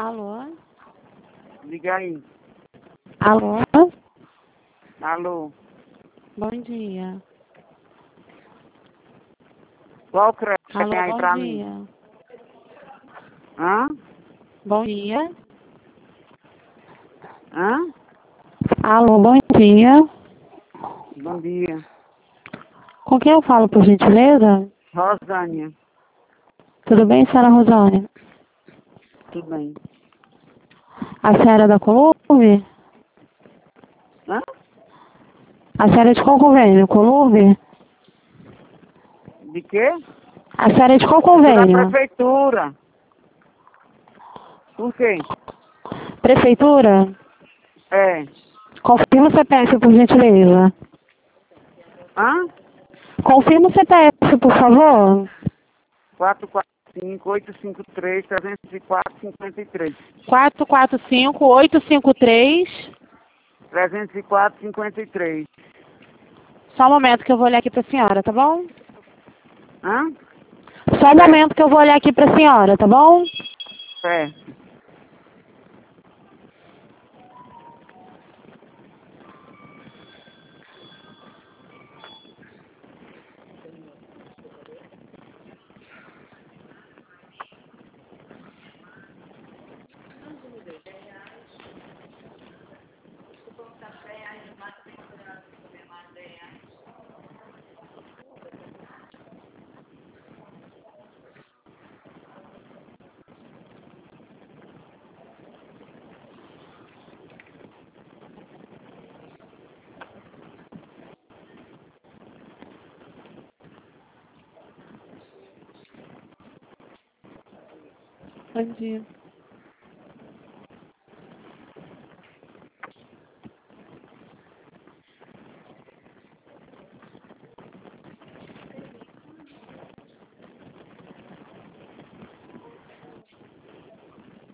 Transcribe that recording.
Alô? Liga aí. Alô? Alô. Bom dia. Qual crédito você Alô, tem aí bom pra dia. mim? Hã? Bom dia. Hã? Alô, bom dia. Bom dia. Com quem eu falo, por gentileza? Rosânia. Tudo bem, senhora Rosânia? Tudo bem. A senhora é da Colurbe? Hã? A senhora é de qual convênio? Colurbe? De quê? A senhora é de qual Sou da convênio? prefeitura. Por quê? Prefeitura? É. Confirma o CPF, por gentileza. Hã? Confirma o CPF, por favor. 445-853-304-53. 445853. 304-53. Só um momento que eu vou olhar aqui pra senhora, tá bom? Hã? Só um momento que eu vou olhar aqui pra senhora, tá bom? Certo. Bom dia.